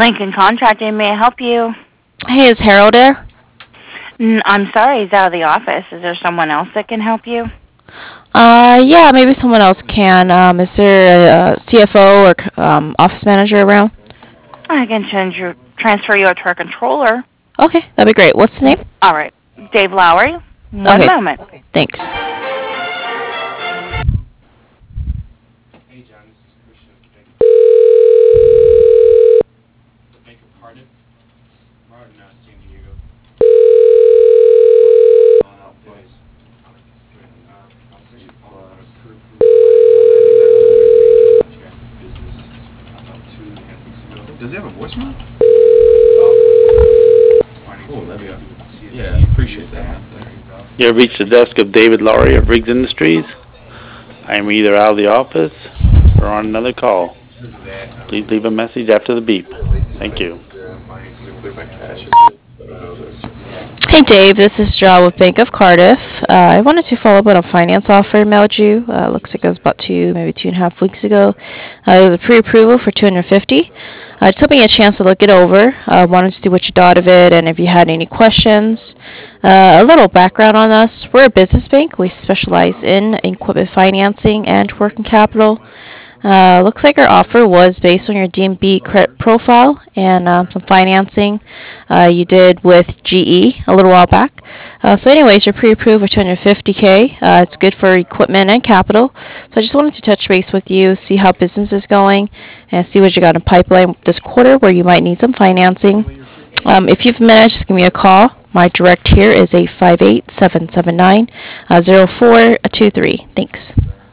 Lincoln Contracting, may I help you? Hey, is Harold there? I'm sorry, he's out of the office. Is there someone else that can help you? Yeah, maybe someone else can. Is there a CFO or office manager around? I can transfer you to our controller. Okay, that'd be great. What's the name? All right. Dave Lowry. One Okay, moment. thanks. Hey John, this is Christian at the Bank of Cardiff. We're out in San Diego. Does he have a voicemail? Oh, that'd be yeah, appreciate that, man. You have reached the desk of David Lowry of Riggs Industries. I am either out of the office or on another call. Please leave a message after the beep. Thank you. Hey, Dave. This is Joe with Bank of Cardiff. I wanted to follow up on a finance offer I mailed you. Looks like it was about maybe 2.5 weeks ago. It was a pre-approval for 250. Just hoping you had a chance to look it over. Wanted to see what you thought of it and if you had any questions. A little background on us. We're a business bank. We specialize in equipment financing and working capital. Looks like our offer was based on your DMB credit profile and some financing you did with GE a little while back. So anyways, you're pre-approved for 250K. It's good for equipment and capital. So I just wanted to touch base with you, see how business is going, and see what you got in pipeline this quarter where you might need some financing. If you've managed, just give me a call. My direct here is 858-779-0423. Thanks.